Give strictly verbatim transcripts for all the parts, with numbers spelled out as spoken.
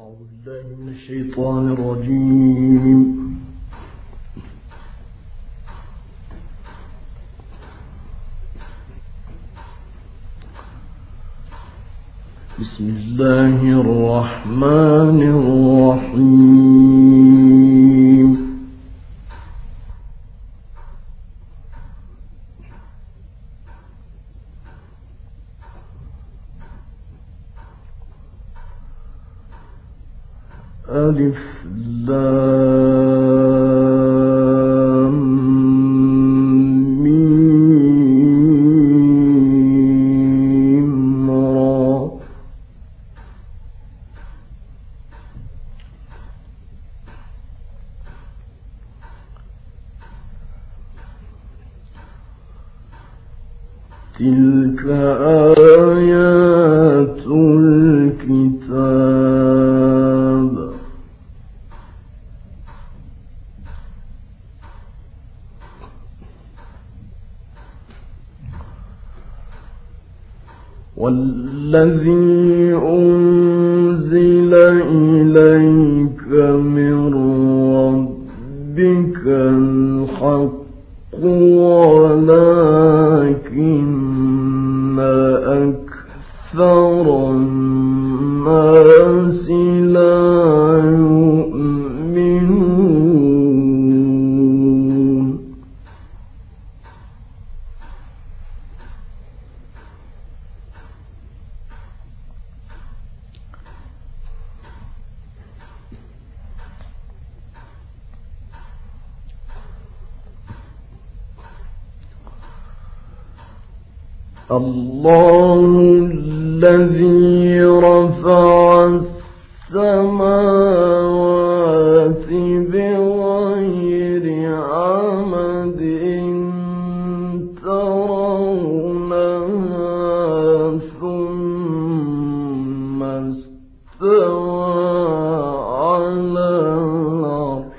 أعوذ بالله من الشيطان الرجيم. بسم الله الرحمن الرحيم. ألف لام ميم را. تلك آيات الكتاب والذي أنزل إليك من ربك الحق ولكن أكثر الناس لا يؤمنون. الله الذي رفع السماوات بغير عمد ترونها ثم استوى على العرش.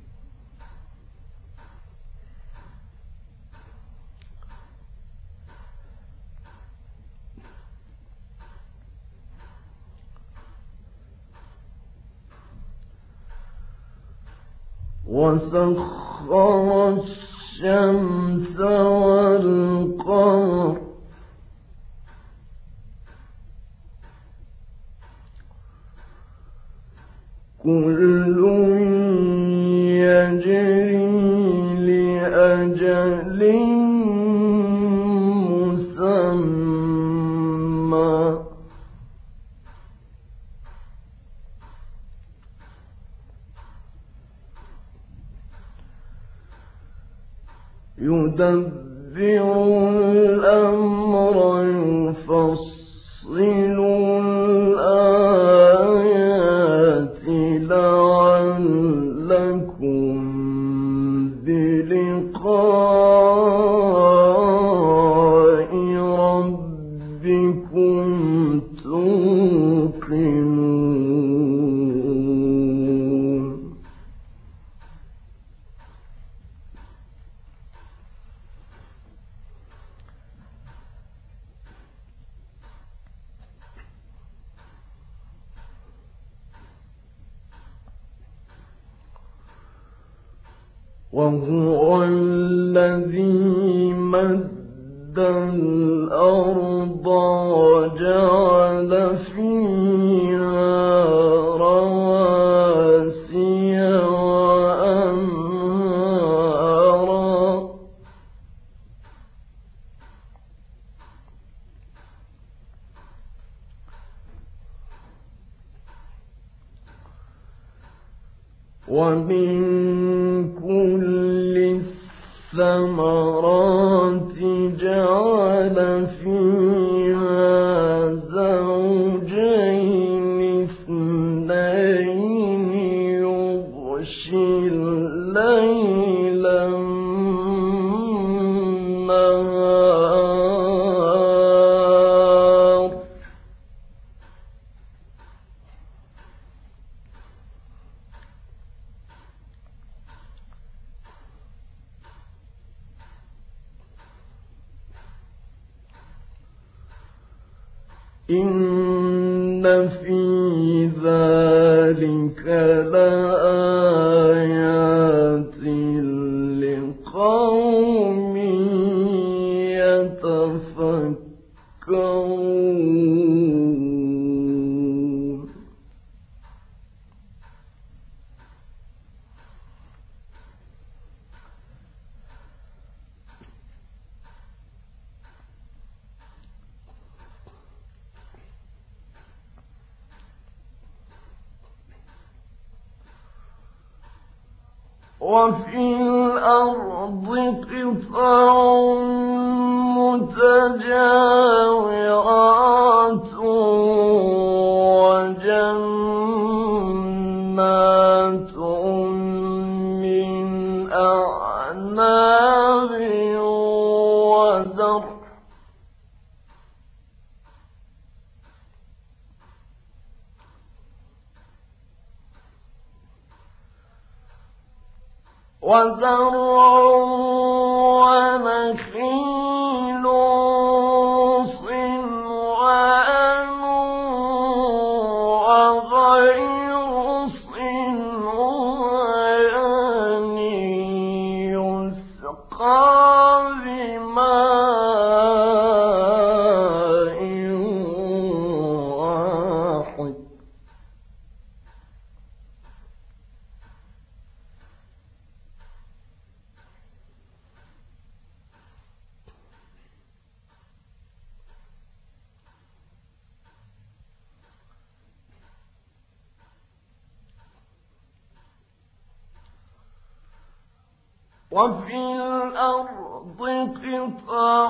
وسخر الشمس والقمر كل يجري لأجل مسمى يدبر الأمر يفصل الآيات لعلكم بلقاء ربكم توقنون. وهو الذي مد الأرض وجعل فيها رواسي وأنهارا ومن كل الثمرات جعل فيها زوجين اثنين يغشي الليل النهار إن في ذلك ذلك لآيات لقوم يتفكرون وفي الأرض قطع متجاورات وجنات من أعناب وزرع وزرع ونخيل صنوان وغير صنوان يسقى بماء واحد وفي الأرض قطع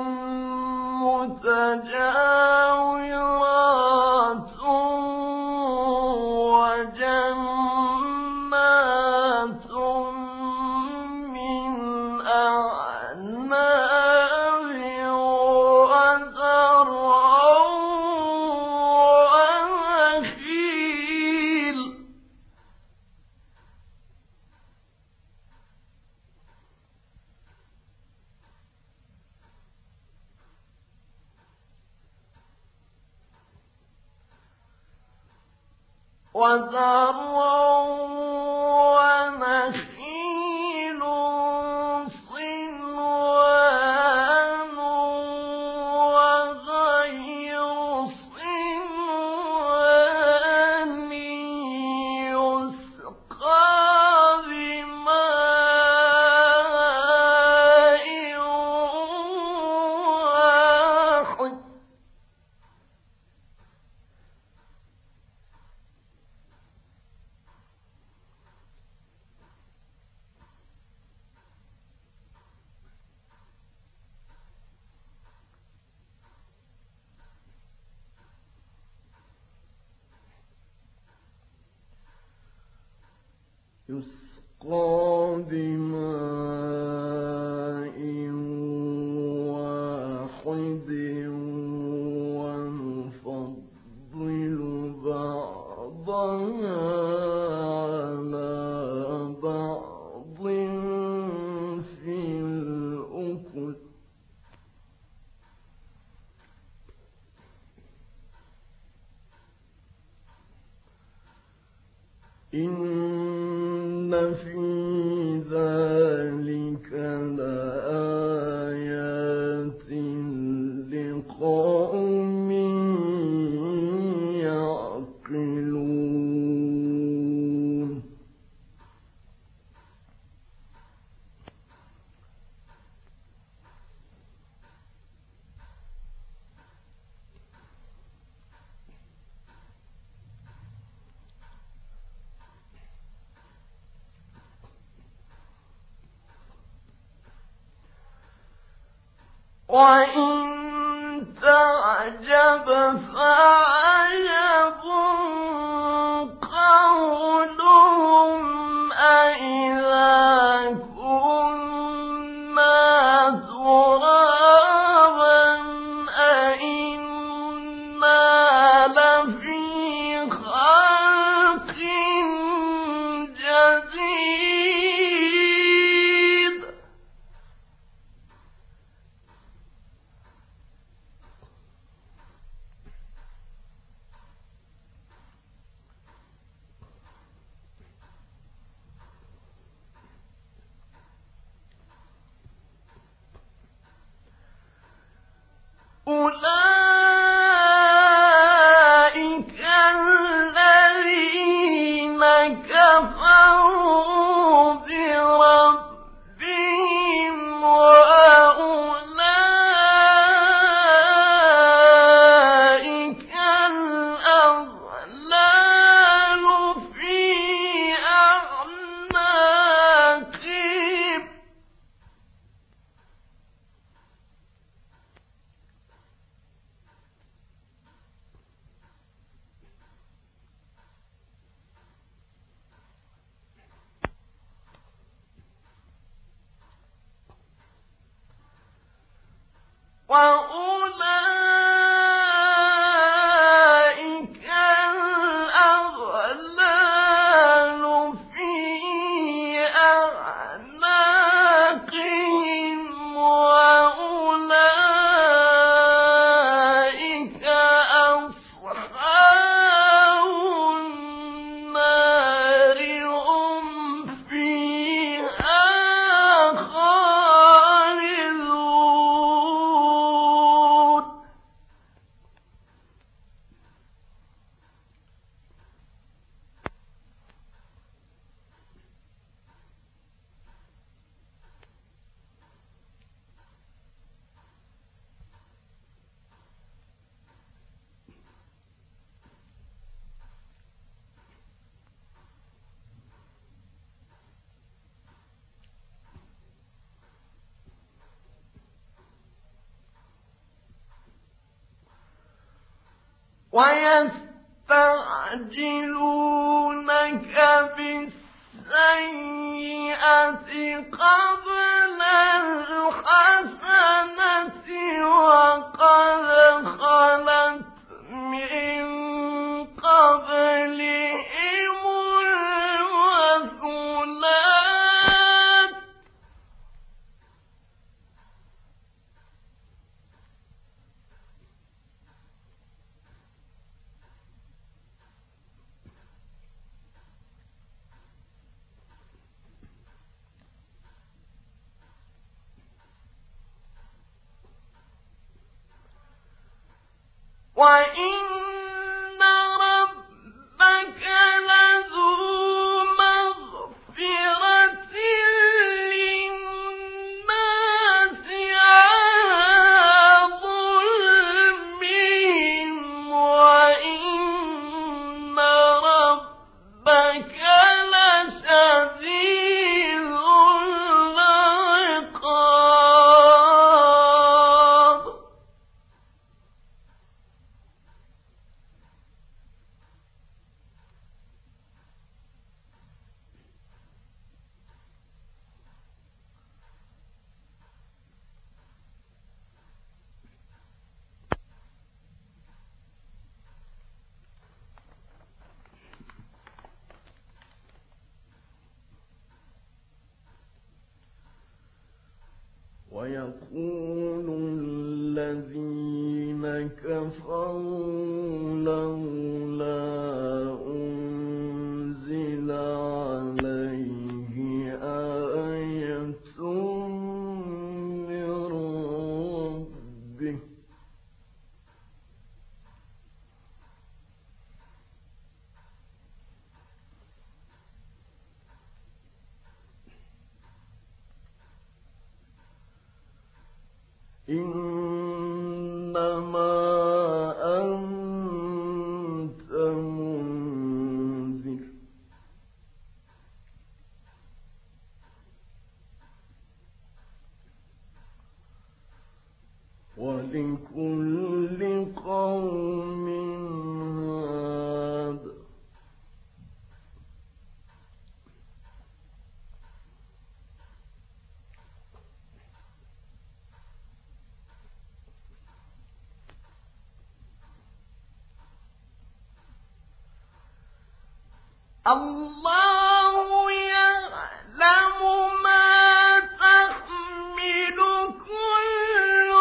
متجاورات وجنات من أعناب وزرع ونخيل وزرع ونخيل صنوان وغير صنوان يسقى بماء واحد يسقى بماء واحد ونفضل بعضها على بعض في الأكل إن في ذلك لآيات لقوم يعقلون وإن تعجب فعجب قولهم أإذا كنا ترابا أإنا لفي خلق جديد ويستعجلونك بالسيئة قبل الحسنة وقد خلت من قبلهم المثلات وَإِنَّ رَبَّكَ لَذُو مَغْفِرَةٍ لِّلنَّاسِ عَلَىٰ ظُلْمِهِمْ وَإِنَّ رَبَّكَ لَشَدِيدُ الْعِقَابِ ويقول الذين كفروا لولا أنزل عليه آية من ربه إنما أنت منذر ولكل قوم هاد الله يعلم ما تحمل كل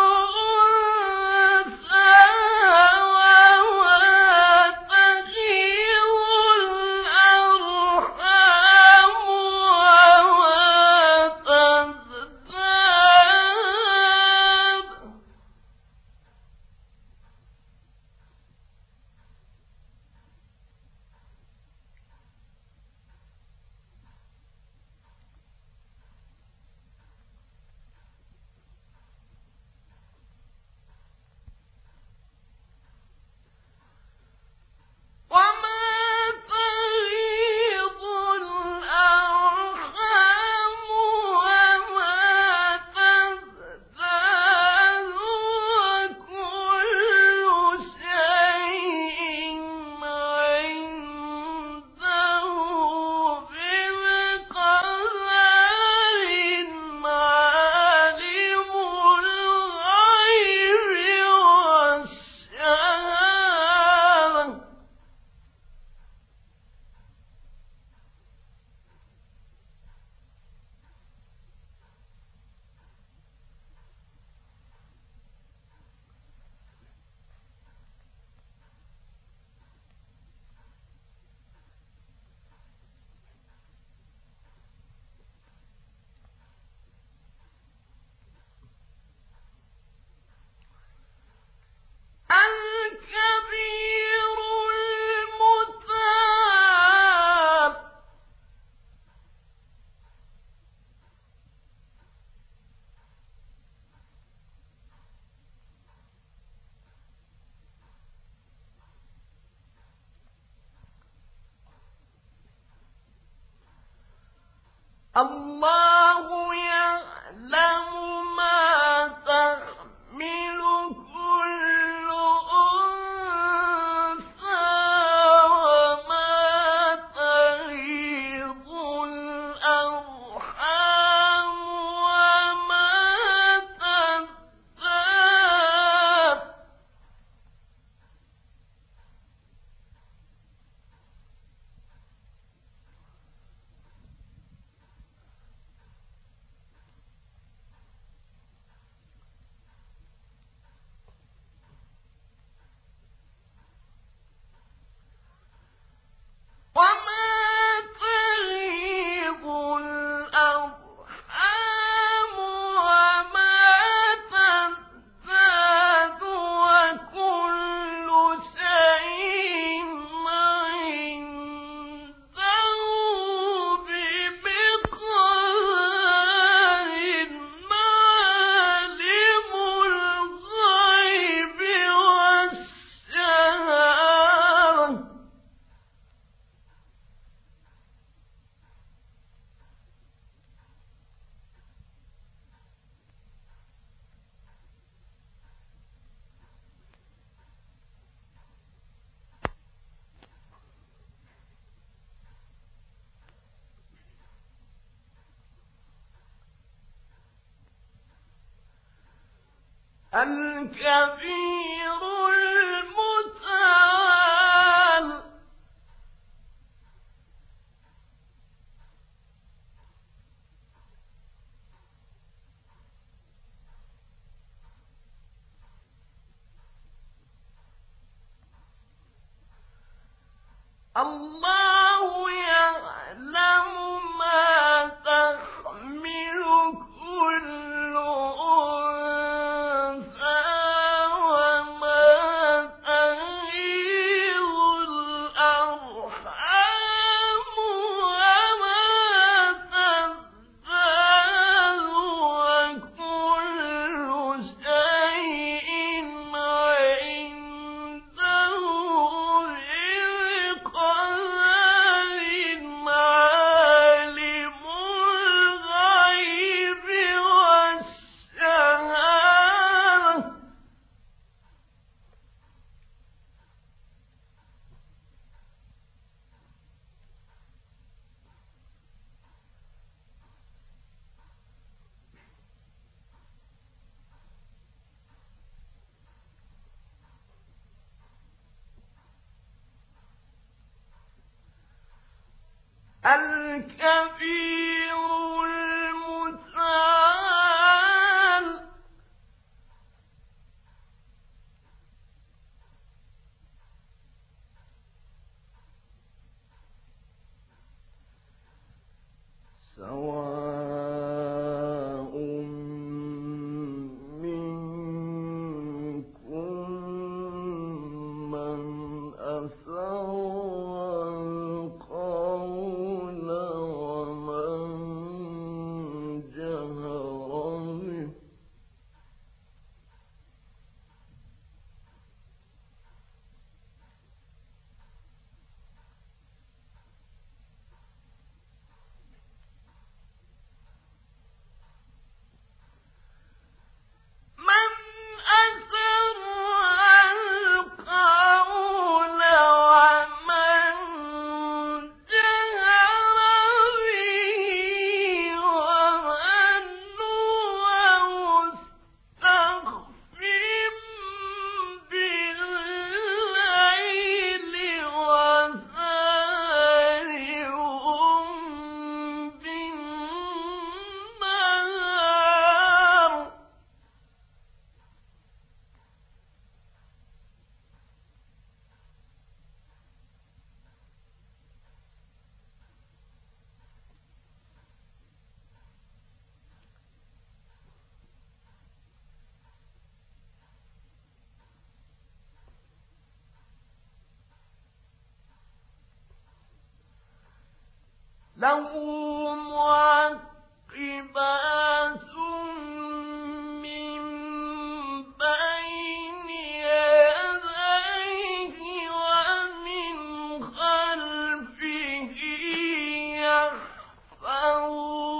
أنثى وما تغيض الأرحام وما تزداد الله يعلم ما تحمل كل أنثى وما تغيض الأرحام وما تزداد وما تغيض الأرحام وما تزداد وكل شيء عنده بمقدار عالم الغيب والشهادة الكبير المتعال الله يعلم ما تحمل كل أنثى وما تغيض الأرحام وما تزداد وكل شيء عنده بقدر عالم الغيب والشهادة الكبير المتعال سواء منكم من أسر القول ومن جهر به من أسر القول ومن جهر به ومن هو مستخف بالليل وسارع بالنهار له معقبات من بين يديه ومن خلفه يحفظونه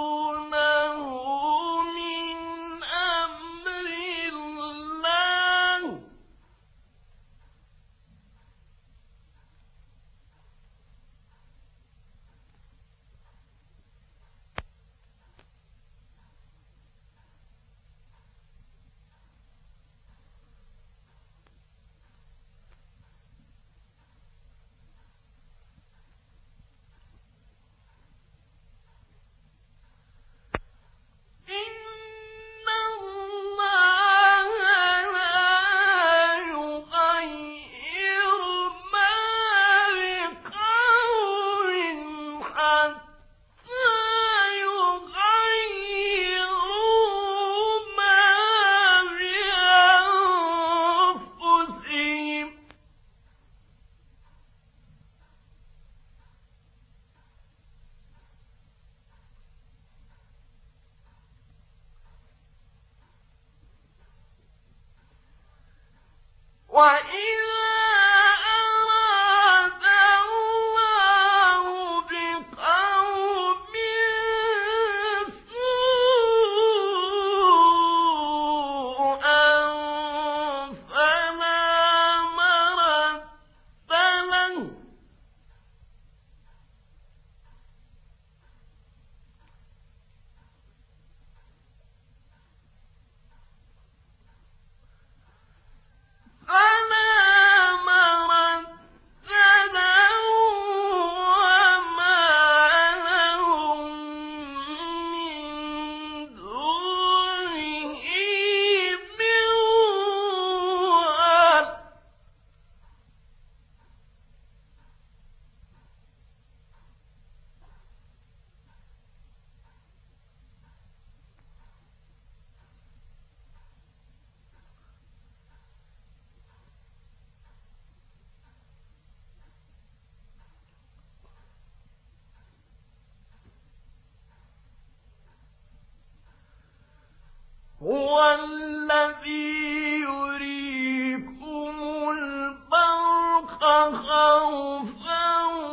هو الذي يريكم البرق خوفا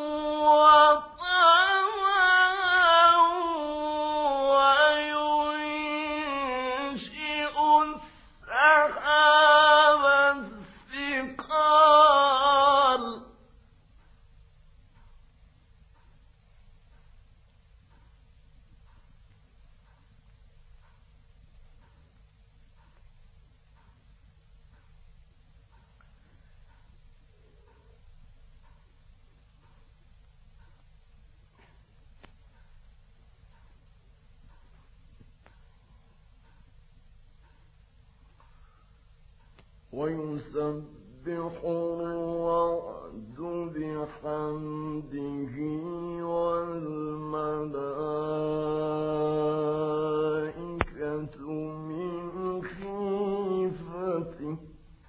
وطمعا وينشئ السحاب الثقال ويسبح الرعد بحمده والملائكة من خيفته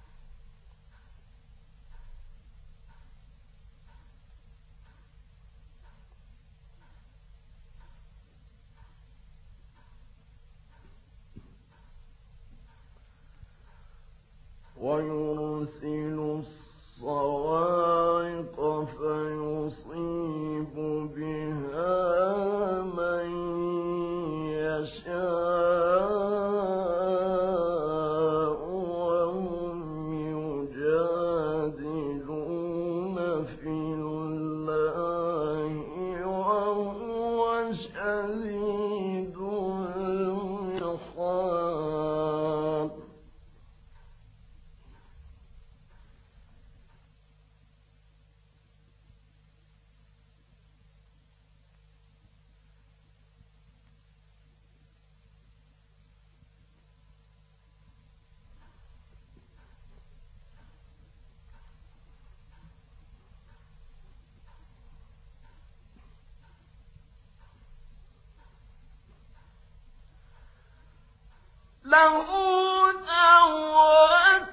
ويرسل الصواعق فيصيب بها من يشاء وهم يجادلون في الله وهو شديد المحال له دعوة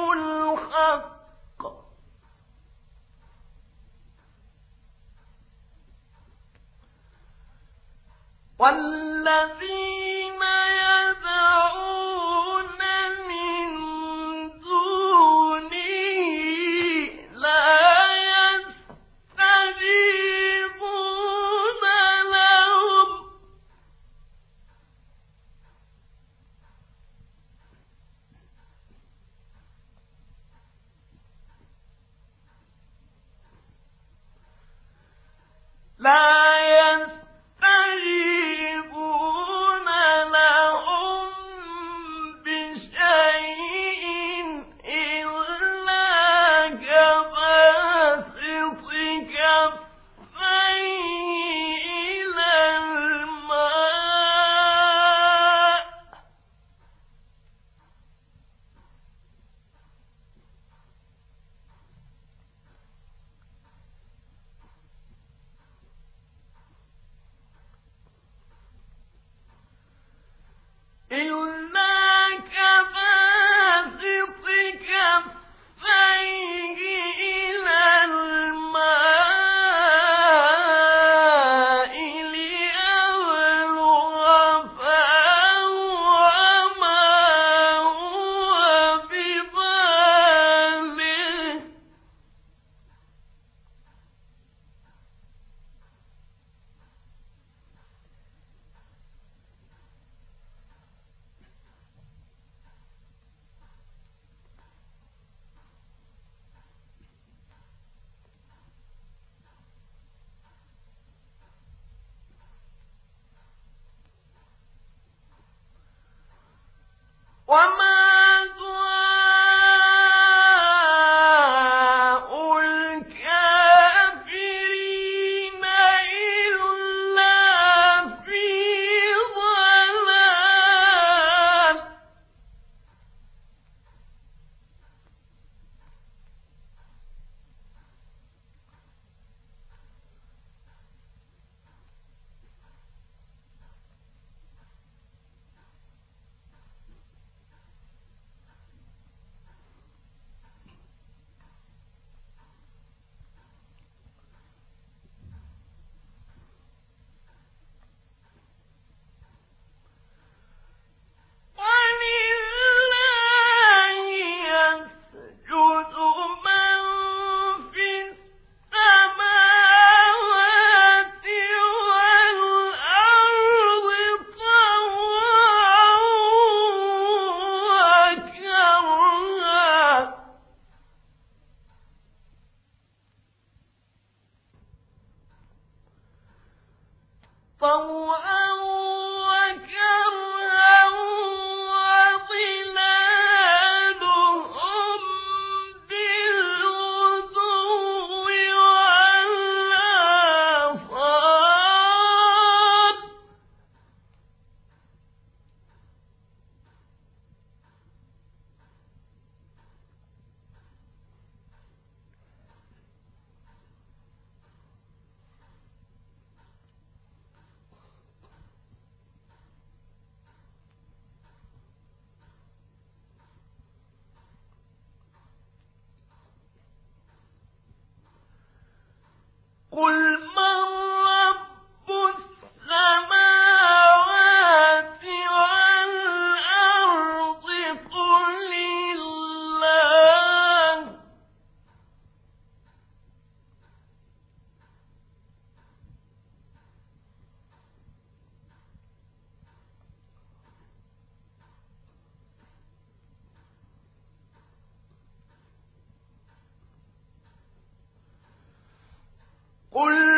الحق والذين يدعون من دونه لا يستجيبون لهم لا يستجيبون لهم بشيء إلا كباسط كفيه إلى الماء إلا كباسط كفيه إلى الماء ليبلغ فاه وما هو ببالغه قل من رب السماوات والأرض قل الله قل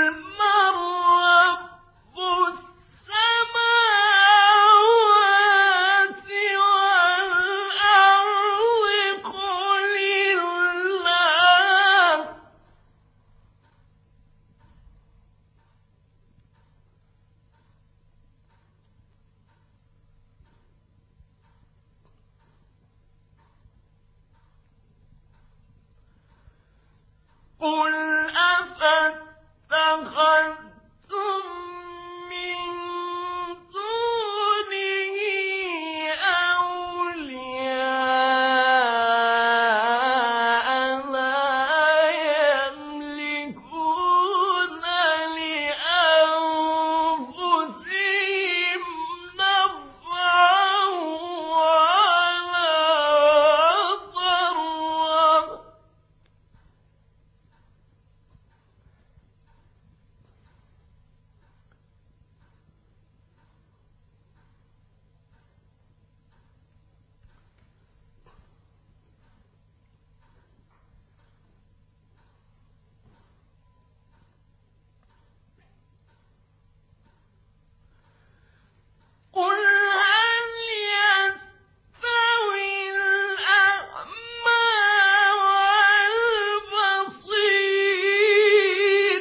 قل أفاتخذتم من دونه أولياء لا يملكون لأنفسهم نفعا ولا ضرا قل هل يستوي الأعمى والبصير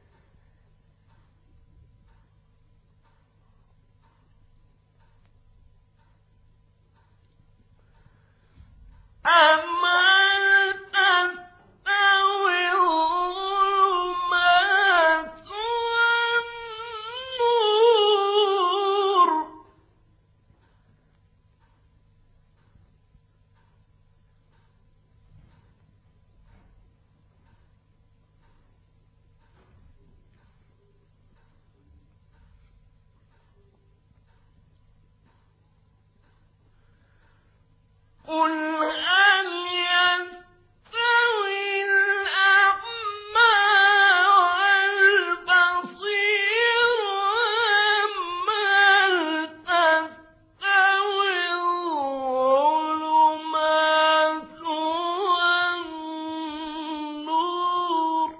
أم هل تستوي الظلمات والنور قل هل يستوي الأعمى والبصير أم هل تستوي الظلمات والنور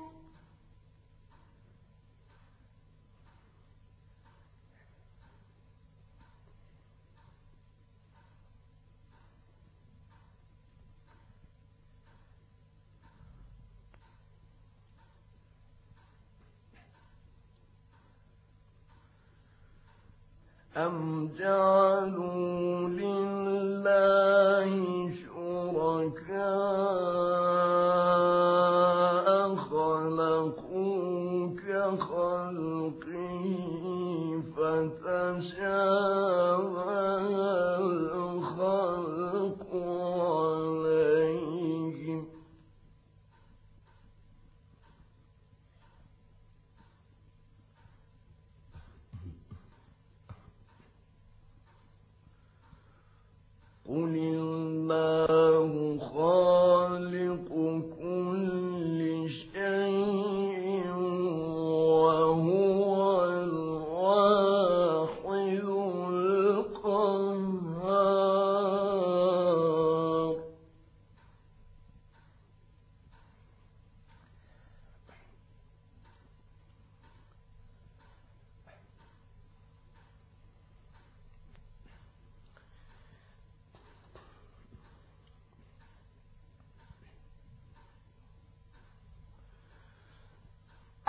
أم جعلوا لله شركاء خلقوا كخلقه فتشابه الخلق عليهم قل الله خالق كل شيء وهو الواحد القهار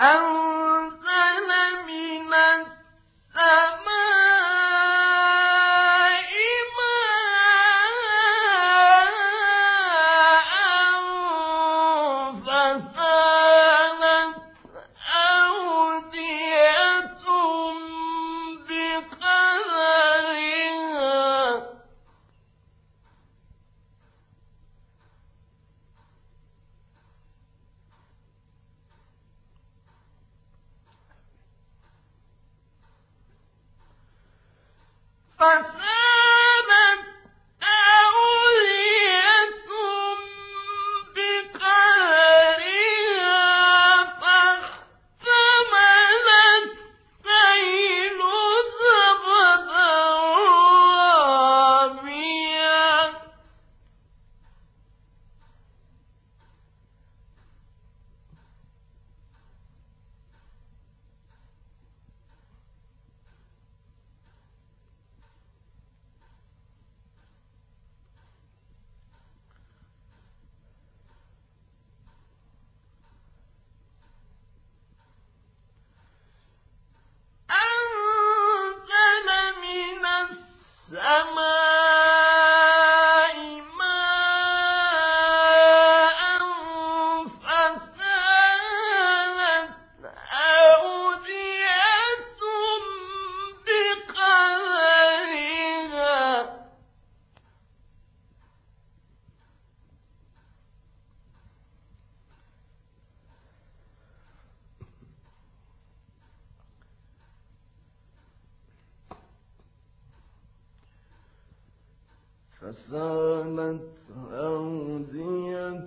فسالت أودية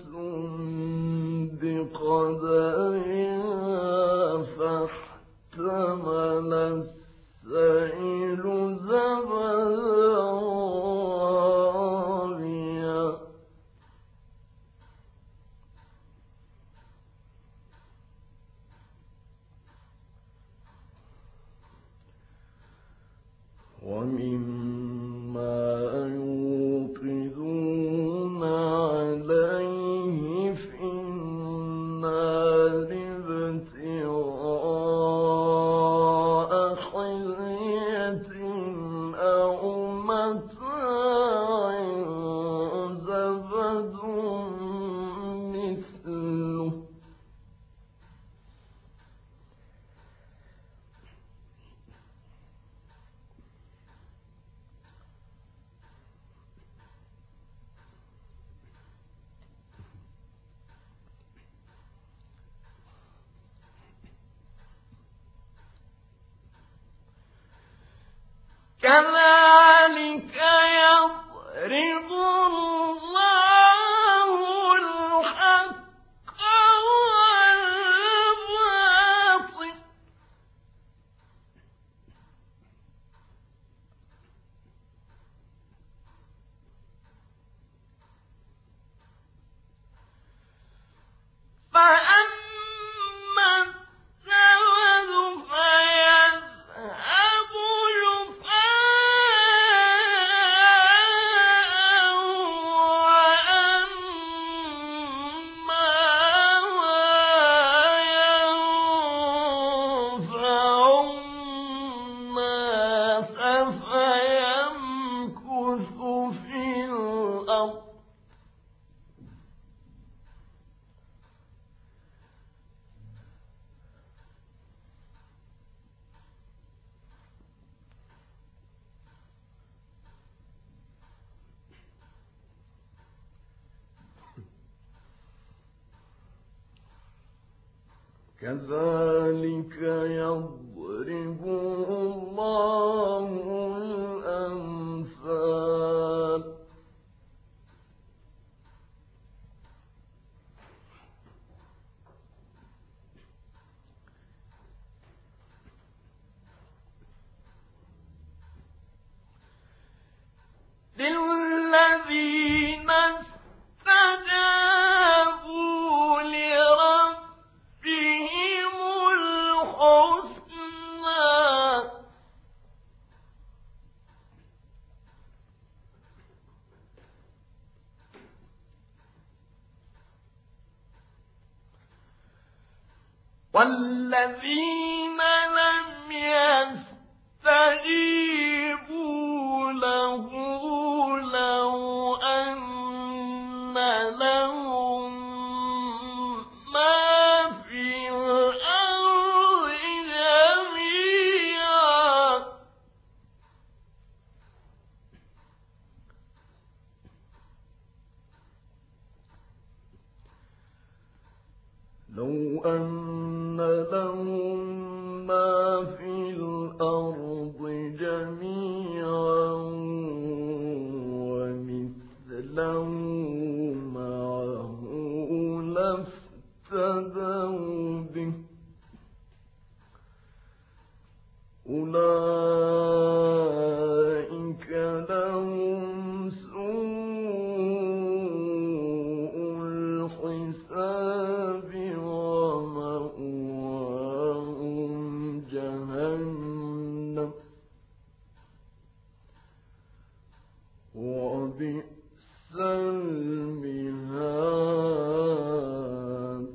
بقدرها فاحتمل السيل زبدا رابيا ومما يوقدون عليه في النار ابتغاء حلية أو متاع زبد مثله كذلك يضرب الله الحق والباطل فأما الزبد فيذهب كذلك يضرب الله الأمثال للذين استجابوا لربهم الحسنى والذين الذين لم يستجيبوا له لو أن لهم ما في الأرض جميعا لو أن لهم ما في الأرض جميعا ومثله معه لافتدوا به أولئك لهم سوء الحساب ومأواهم جهنم وبئس المهاد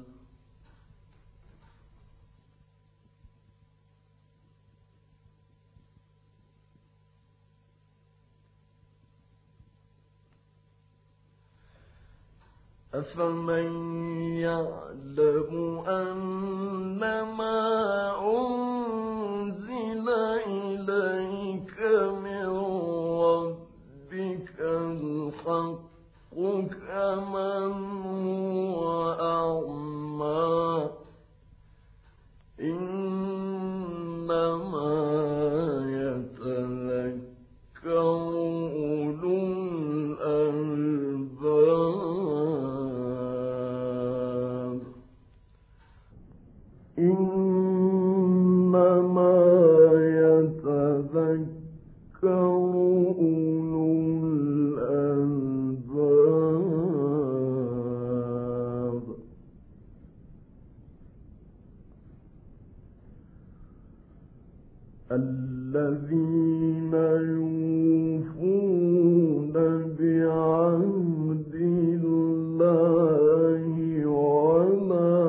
أفمن يعلم أنما أنزل إليك من ربك الحق كمن هو أعمى إنما يتذكر أولو الألباب إنما يتذكر أولو الألباب الذين يوفون بعهد الله ولا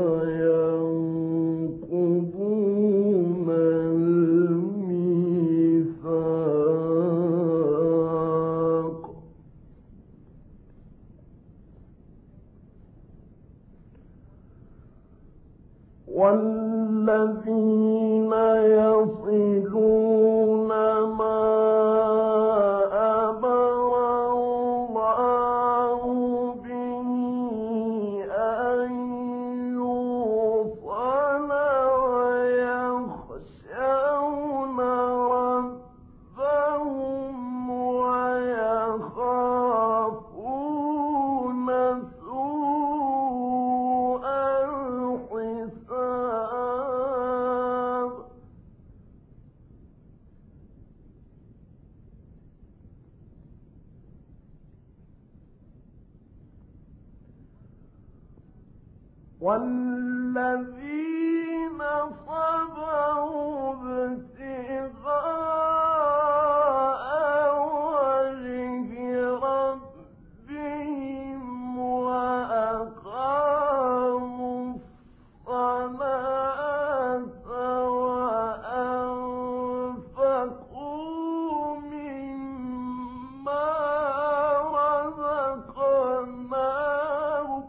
ينقضون الميثاق والذين يصلون ما أمر الله به أن يوصل ويخشون ربهم ويخافون سوء الحساب والذين صبروا ابتغاء وجه ربهم وأقاموا الصلاة وأنفقوا مما رزقناهم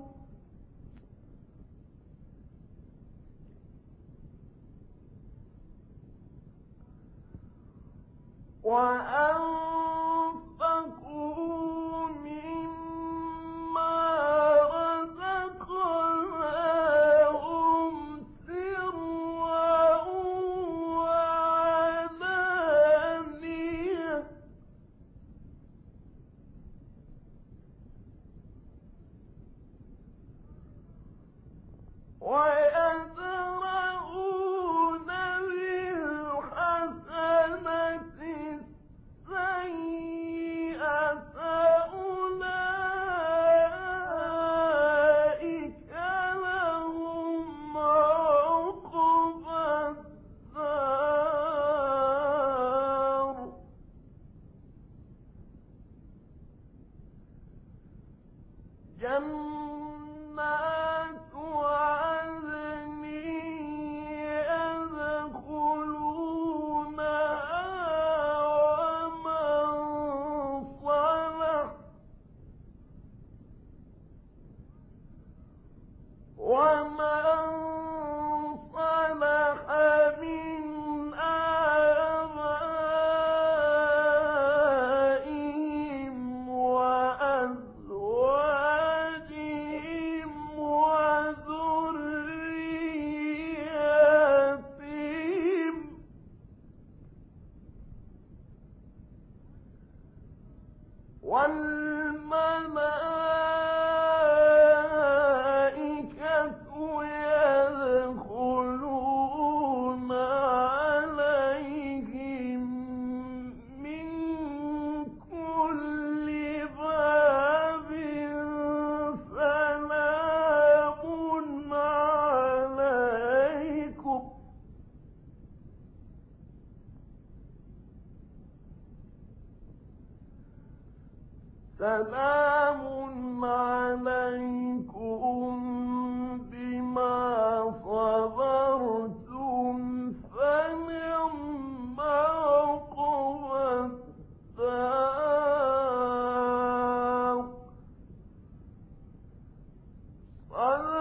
وأنفقوا مما رزقناهم سرا وعلانية ويدرؤون بالحسنة السيئة سلام عليكم بما صبرتم فنعم عقبى الدار.